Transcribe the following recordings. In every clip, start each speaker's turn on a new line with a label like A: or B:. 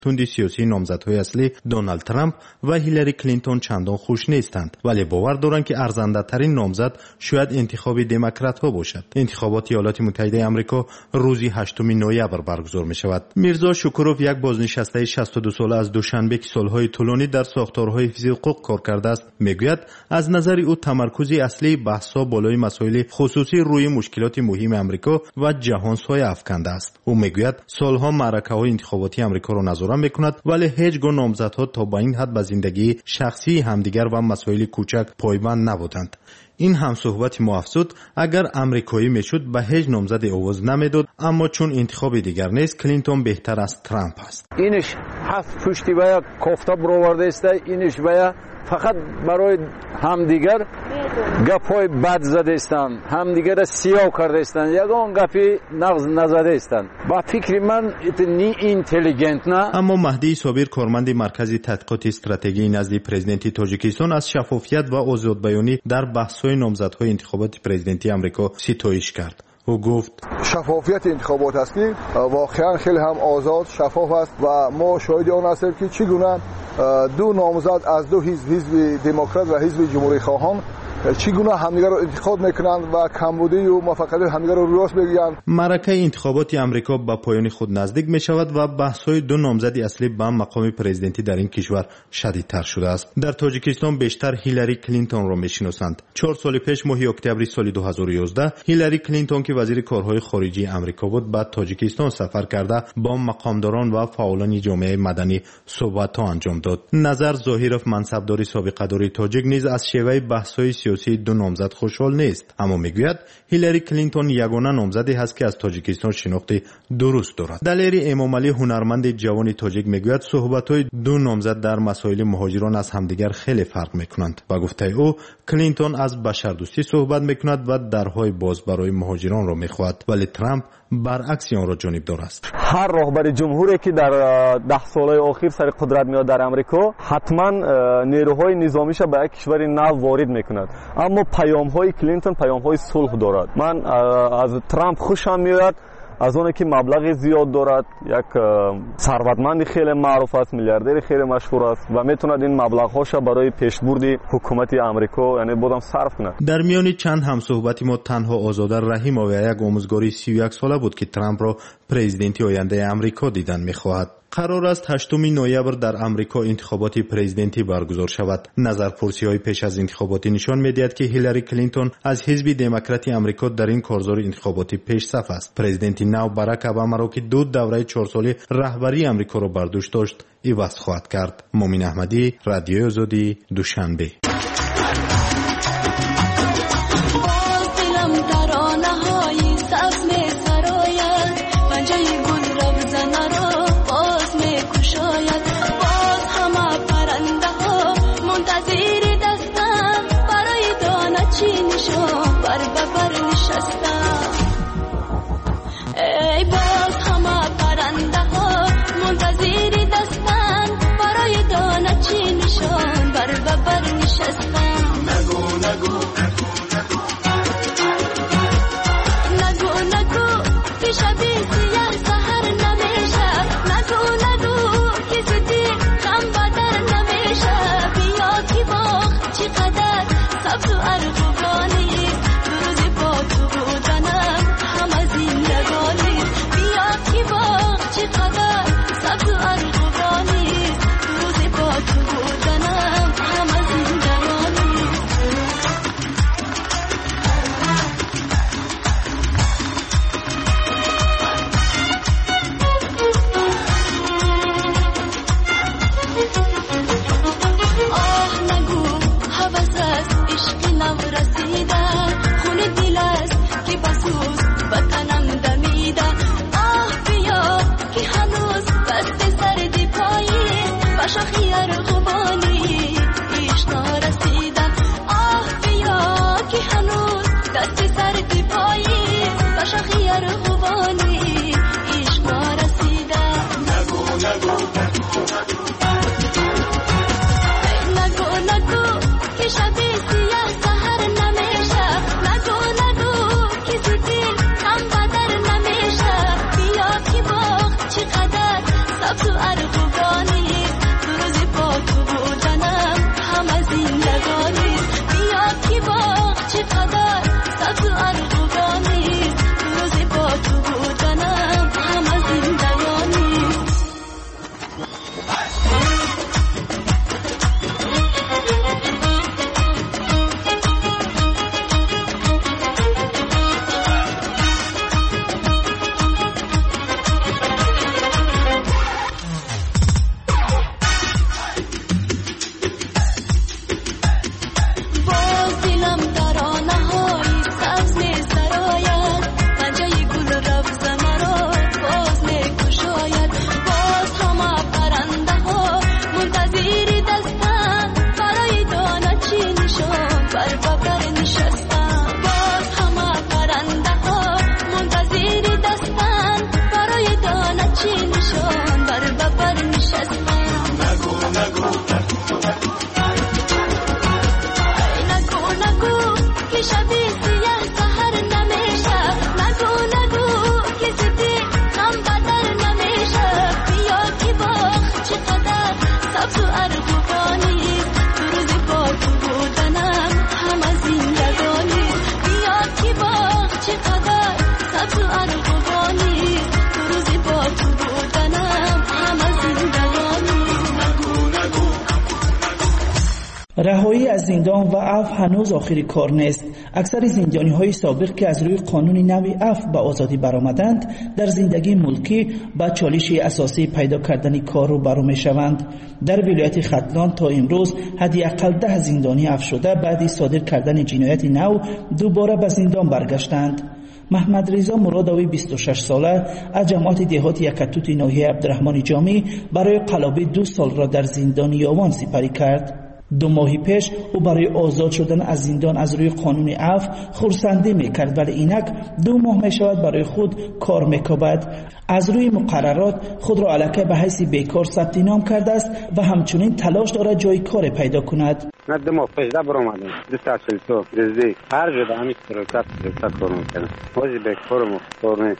A: توندی سیاسی نامزدهای اصلی دونالد ترامپ و هیلاری کلینتون چندان خوش نیستند، ولی باور دارند که ارزنده ترین نامزد شاید انتخاب دموکرات ها باشد. انتخابات ایالات متحده آمریکا روز 8 نوامبر برگزار می شود. میرزا شکروف یک بازنشسته 62 ساله از دوشنبه که سالهای طولانی در ساختارهای حفظ حقوق کار کرده است میگوید از نظر او تمرکز اصلی بحث‌ها بالای مسائل خصوصی روی مشکلات مهم آمریکا و جهان سایه افکنده است. او میگوید سالها معرکه‌های انتخاباتی آمریکا را نظارت میکند، ولی هیچ گونه نامزدها تا به این حد به زندگی شخصی همدیگر و مسائل کوچک پایبند نبودند. این هم صحبت ما افزود اگر امریکایی میشد به هیچ نامزد آواز نمیداد، اما چون انتخاب دیگر نیست کلینتون بهتر از ترامپ است.
B: اینش هفت پشتی باید کافتا برآورده است، اینش باید فقط برای همدیگر گپ‌های بد زده استند، همدیگر را سیاه کرده استند، یگان گپی نغز نزده استند. با فکر من نی اینتلیجنت نه.
A: اما مهدی صابر کارمند مرکز تحقیقات استراتژی نزد پرزیدنت تاجیکستان از شفافیت و آزادبیانی در بحث‌های نامزدهای انتخابات پرزیدنتی آمریکا ستایش کرد. او گفت
C: شفافیت انتخابات هستیم واقعا خیلی هم آزاد شفاف است و ما شاهد آن هستیم که چگونه دو نامزد از دو حزب دموکرات و حزب جمهوری خواهان چگونه همدیگر را انتخاب میکنند و کمبودی و موفقیت همدیگر را راست میگویند.
A: معرکه انتخابات آمریکا به پایان خود نزدیک می شود و بحث‌های دو نامزد اصلی به مقام پرزیدنتی در این کشور شدیدتر شده است. در تاجیکستان بیشتر هیلاری کلینتون را میشناسند. 4 سال پیش ماه اکتبر سال 2011 هیلاری کلینتون که وزیر کارهای خارجی آمریکا بود به تاجیکستان سفر کرده با مقامداران و فعالان جامعه مدنی صحبت‌ها انجام داد. نظر ظاهرов منصبداری سابقه‌دار تاجیک نیز از شیوه بحث‌های سیاسی دو نامزد خوشحال نیست، اما میگوید هیلاری کلینتون یگانه نامزدی است که از تاجیکستان شناخت درست دارد. دلیری امامعلی هنرمند جوان تاجیک میگوید صحبت‌های دو نامزد در مسائل مهاجران از همدیگر خیلی فرق میکنند. با گفته او کلینتون از بشردوستی صحبت میکند و درهای باز برای مهاجران را میخواهد، ولی ترامپ برعکس آن را جانبدار است.
D: هر رهبر جمهوری که در 10 ساله اخیر سر قدرت میاد در آمریکا حتما نیروهای نظامیش به یک کشور نو وارد میکند، اما پیام‌های کلینتون پیام‌های صلح دارد. من از ترامپ خوشم میاد از اون که مبلغ زیاد دارد، یک ثروتمند خیلی معروف است، میلیاردر خیلی مشهور است و میتوند این مبلغ‌هاش برای پیشبرد حکومت آمریکا یعنی بودم صرف کنه.
A: در میان چند همصحبتی ما تنها آزاده رحیم‌آوی یک آموزگاری 31 ساله بود که ترامپ را پرزیدنتی آینده آمریکا دیدن می‌خواهد. قرار است 8 نوامبر در آمریکا انتخابات پرزیدنتی برگزار شود. نظرپرسی‌های پیش از انتخاباتی نشان می‌دهد که هیلاری کلینتون از حزب دموکراتی آمریکا در این کارزار انتخاباتی پیش صف است. پرزیدنت نو باراک اوباما را که دو دوره 4 ساله رهبری آمریکا را بر دوش داشت عوض خواهد کرد. مومن احمدی، رادیو آزادی، دوشنبه.
E: چقدر سبز و ارغوان رهایی از زندان و عفو هنوز آخری کار نیست. اکثر زندانی‌های سابق که از روی قانون نوی عفو به آزادی برآمدند، در زندگی ملکی با چالش اساسی پیدا کردن کار رو برو میشوند. در ولایت ختلان تا امروز حداقل 10 زندانی عفو شده بعد صادر کردن جنایت نو دوباره به زندان برگشتند. محمد رضا مرادوی 26 ساله از جماعت دهات یکتوت ناحیه عبدالرحمن جامی برای قلابی 2 سال را در زندان یاوان سپری کرد. 2 ماه پیش او برای آزاد شدن از زندان از روی قانون عفو خرسندی میکرد، ولی اینک 2 ماه میشود برای خود کار میکند. از روی مقررات خود را الکی به حیث بیکار ثبت نام کرده است و همچنین تلاش دارد جای کار پیدا کند.
F: نه 2 ماه پیش برآمدم 242 رزی هر جا همین پروژه کار میکنم. واسه بیکار مختار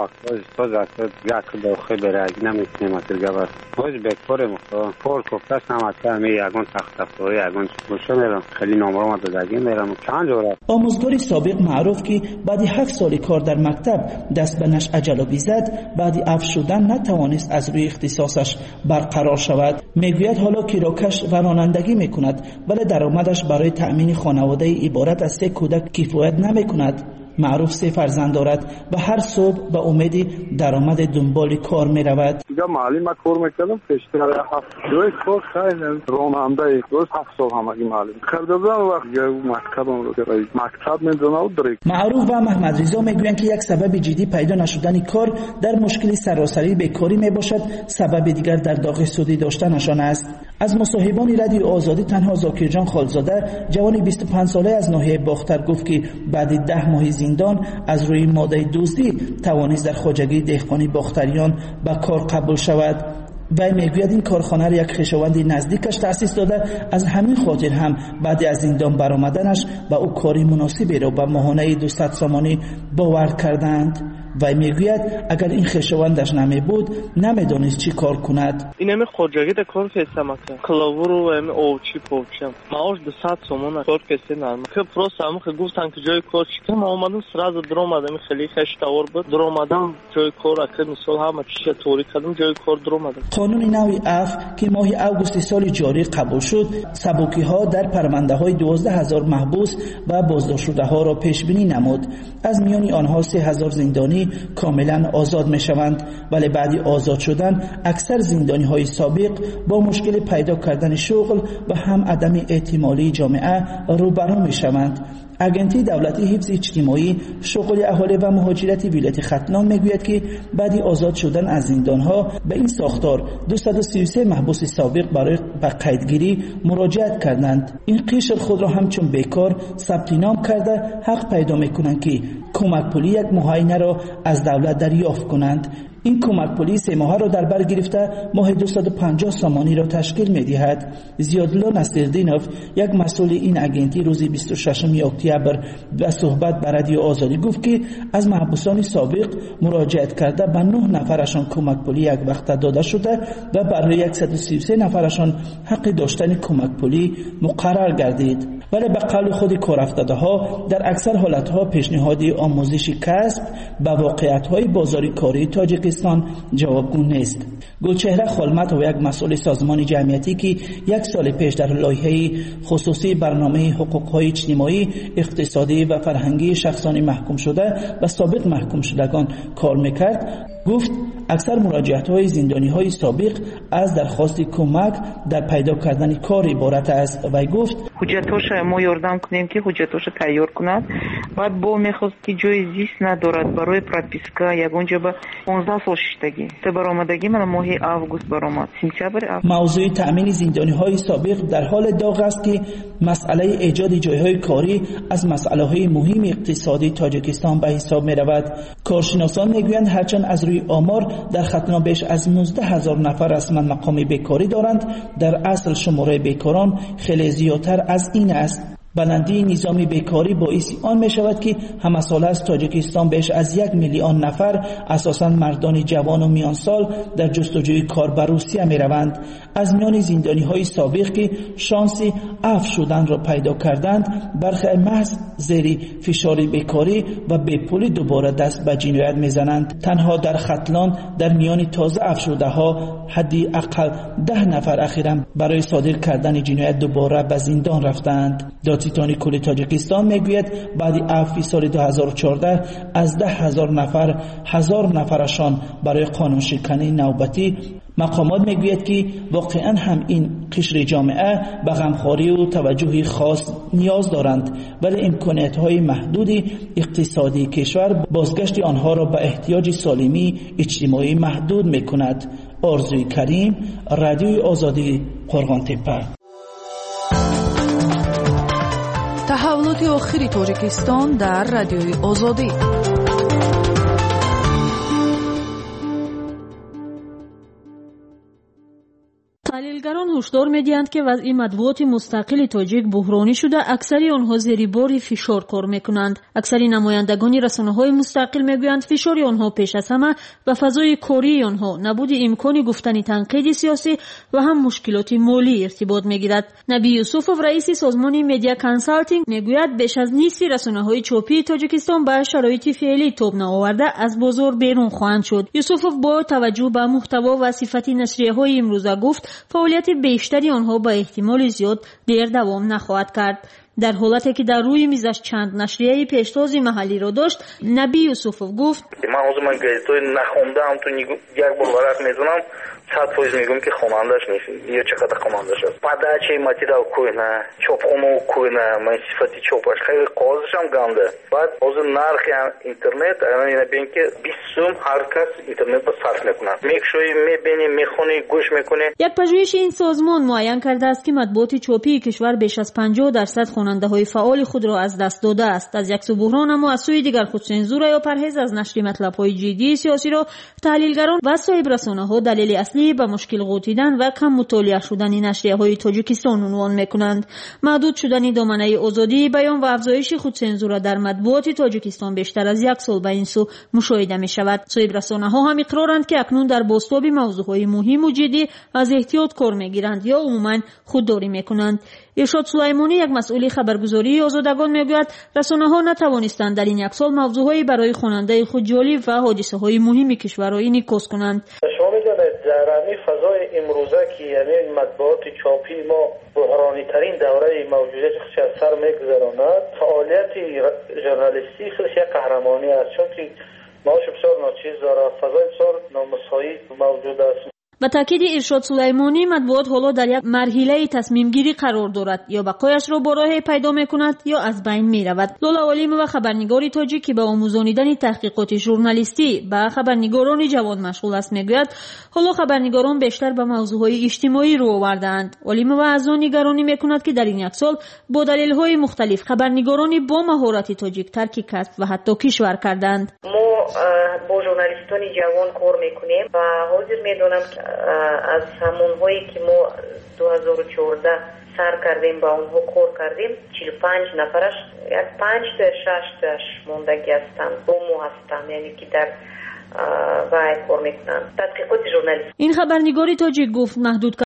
F: ساز است یک داخل بره نمیتونم اترگابر واسه بیکار مختار کار کوفته سمت می یگان تخت یگان گوشه میرم خیلی نامرو دادگی میرم چند جوره.
E: آموزگار سابق معروف که بعد 7 سال کار در مکتب دست به نش عجلابی زد، بعد عفو شدن نتوانست از روی اختصاصش برقرار شود. میگوید حالا کراکش و رانندگی میکند ولی درآمدش برای تأمین خانواده عبارت از 3 کودک کفایت نمیکند. معروف 3 فرزند دارد و هر صبح به امید درآمد دنبال کار می رود.
G: دیگه معلم کار میکردم پیشتر 7 جای کار خیلی راننده روز 7 سال همگی معلم کردم وقت مکتبم رو گرفتم مکتب میدونم درک.
E: معروف و محمد رضا میگویند که یک سبب جدی پیدا نشدن کار در مشکل سراسری بیکاری می باشد، سبب دیگر در داغ سودی داشتنشان است. از مصاحبان رادیو آزادی تنها زاکر جان خالزاده جوان 25 ساله از ناحیه باختر گفت که بعد 10 ماه زندان از روی ماده دزدی توانست در خواجگی دهقانی باختریان به کار قبول شود. و میگوید این کارخانه را یک خویشاوند نزدیکش تأسیس داده، از همین خاطر هم بعد از زندان برآمدنش به او کاری مناسبی را به ماهانه 200 سامانی باور کردند. و میگوید اگر این خویشاوندش نمی بود نمیدانست چی کار کند.
H: این همه خواجگی در کار پیسه مکن کلاور و همه اوچی پوچم معاش 200 سامان کار پیسه نرمه که پروست همه که گفتن که جای کار چیکم ما آمدم سراز در آمدم خیلی خشتاور بود در آمدم جای کار اکر مثال همه چیز توری کردم جای کار در آمدم. قانون نوی عفو که ماه اوگوست سال جاری قبول شد سبکی ها در پرونده های 12000 محبوس و بازداشت شده ها را پیش بینی نمود. از میان آنها 3000 زندانی کاملا آزاد می شوند، ولی بعد آزاد شدن اکثر زندانی های سابق با مشکل پیدا کردن شغل و هم عدم احتمالی جامعه روبرو می شوند. اگنتی دولتی حفظ اجتماعی شغل اهالی و مهاجرت ولایت ختلان میگوید که بعد آزاد شدن از زندانها به این ساختار 233 محبوس سابق برای به قیدگیری مراجعت کردند. این قشر خود را همچون بیکار ثبت نام کرده حق پیدا میکنند که کمک پولی یک معاینه را از دولت دریافت کنند. این کمک پولی 3 ماه را در بر گرفته ماه 250 سامانی را تشکیل می‌دهد. زیادالله نصیرالدینوف یک مسئول این اگنتی روز 26 اکتبر به صحبت با رادیو آزادی گفت که از محبوسان سابق مراجعت کرده به 9 نفرشان کمک پولی یک وقت داده شده و برای 133 نفرشان حق داشتن کمک پولی مقرر گردید. ولی به قول خود کارافتاده‌ها در اکثر حالت‌ها پیشنهاد آموزش کسب به واقعیت‌های بازار کاری تاجیکستان جوابگو نیست. گلچهره خلمت و یک مسئول سازمان جمعیتی که 1 سال پیش در لایحه خصوصی برنامه حقوق‌های اجتماعی، اقتصادی و فرهنگی شخصانی محکوم شده و سابق محکوم شدگان کار می‌کرد، گفت اکثر مراجعت‌های زندانی‌های سابق از درخواست کمک در پیدا کردن کار عبارت است. و گفت
I: حجتاش ما یاردم کنیم که حجتاش تیار کند. بعد با میخواست که جای زیست ندارد برای پروپیسکا یگانجا به 15 سال شدگی تا برآمدگی من ماه اوگوست برآمد سپتامبر. موضوع
E: تأمین زندانی‌های سابق در حال داغ است که مسئله ایجاد جایهای کاری از مسئله‌های مهم اقتصادی تاجیکستان به حساب می‌رود. کارشناسان میگویند هرچند از روی آمار در ختلان بیش از 19000 نفر رسما مقام بیکاری دارند، در اصل شماره بیکاران خیلی زیادتر از این است. بلندی نظام بیکاری باعث آن می شود که همه سال از تاجیکستان بیش از 1 میلیون نفر اساساً مردان جوان و میان سال در جستجوی کار به روسیه می روند. از میان زندانی های سابق که شانس عفو شدن را پیدا کردند، برخی محض زیر فشار بیکاری و بیپولی دوباره دست به جنایت می زنند. تنها در ختلان در میان تازه عفو شده ها حدی اقل 10 نفر اخیراً برای صادر کردن جنایت دوباره به زندان رفتند. دادستان کل تاجیکستان میگوید بعد عفو سال 2014 از 10,000 نفر 1,000 نفرشان برای قانون شکنی نوبتی. مقامات میگوید که واقعا هم این قشر جامعه به غمخواری و توجه خاص نیاز دارند، ولی امکانات‌های محدود اقتصادی کشور بازگشت آنها را به احتیاج سالمی اجتماعی محدود میکند. آرزوی کریم، رادیوی آزادی، قرغان‌تپه.
J: تحولات آخری تاجیکستان در رادیوی آزادی. تحلیلگران هشدار می‌دهند که وضع مطبوعات مستقل تاجیک بحرانی شده، اکثری آنها زیر بار فشار کار می‌کنند. اکثری نمایندگان رسانه‌های مستقل می‌گویند فشار آنها پیش از همه و فضای کاری آنها نبود امکان گفتن تنقید سیاسی و هم مشکلات مالی ارتباط می‌گیرد. نبی یوسفوف رئیس سازمان مدیا کانسالتینگ می‌گوید بیش از نصف رسانه‌های چاپی تاجیکستان با شرایط فعلی تاب نآورده از بازار بیرون خواهند شد. یوسفوف با توجه به محتوا و صفت نشریه‌های امروزه گفت فعالیت بیشتری آنها با احتمال زیاد دیر دوام نخواهد کرد. در حالتی که در روی میزش چند نشریه پیشتاز محلی را داشت، نبی یوسفوف گفت
K: من گازیتای نخوندم، تو یک بار ورق میزنم 100% میگم که خوانندش نیست یا چقدر خوانندش است. подача материал کوینه، چاپخونه کوینه، من صفتی چاپش خیلی قاضیش هم گنده. بعد از نرخ اینترنت اینا ببین که 20 سوم هر کس اینترنت با صرف میکنه. میکشوی میبینی میخونی گوش میکنی.
L: یک پژوهش این سازمان معین کرده است که مطبوعات چاپی کشور بیش از 50% خواننده های فعال خود را از دست داده است. از یک سو بحران اما از سوی دیگر خودسانسور یا پرهیز از نشر مطلب های جدی سیاسی را تحلیلگران و صاحب رسانه ها دلیل اصلی به مشکل غوطیدن و کم مطالعه شدن نشریه های تاجیکستان عنوان میکنند. محدود شدن دامنه آزادی بیان و افزایش خودسانسور در مطبوعات تاجیکستان بیشتر از یک سال به این سو مشاهده می شود. صاحب رسانه ها هم اقرارند که اکنون در بازتاب موضوع های مهم و جدی از احتیاط کار میگیرند یا عموما خودداری میکنند. ارشاد سلیمانی، یک مسئول خبرگزاری آزادگان، میگوید رسانه ها نتوانستند در این یک سال موضوعهای برای خواننده خود جالب و حادثه های مهم کشور را انعکاس کنند.
K: شما میدانید در این فضای امروزه که یعنی مطبوعات چاپی ما بحرانی ترین دوره موجودیت از سر میگذراند، فعالیت ژورنالیستی خودش یک قهرمانی است، چون که معاش بسیار ناچیز دارد، فضای بسیار نامساعد موجود است.
L: با تاکید ارشاد سلیمانی، مطبوعات حالا در یک مرحله تصمیم گیری قرار دارد، یا بقایش را با راه پیدا میکند یا از بین میرود. لولا علیم و خبرنگاری تاجیک که به آموزانیدن تحقیقات ژورنالیستی به خبرنگاران جوان مشغول است میگوید حالا خبرنگاران بیشتر به موضوعهای اجتماعی رو آوردند. علیم و از آن نگرانی میکند که در این یک سال با دلایل مختلف خبرنگاران با مهارت تاجیک ترک کسب و حتی کشور کردند.
I: ما با ژورنالیستان جوان کار میکنیم و حاضر میدونم از همونهایی که ما 2014 سر کردیم با اونها کار کردیم 45 نفرش یک 5 تا 6 تاش موندگی هستند، دومو هستند، یعنی که در وای کار میکنند تحقیقات ژورنالیستی.
L: این خبرنگاری تاجیک گفت محدود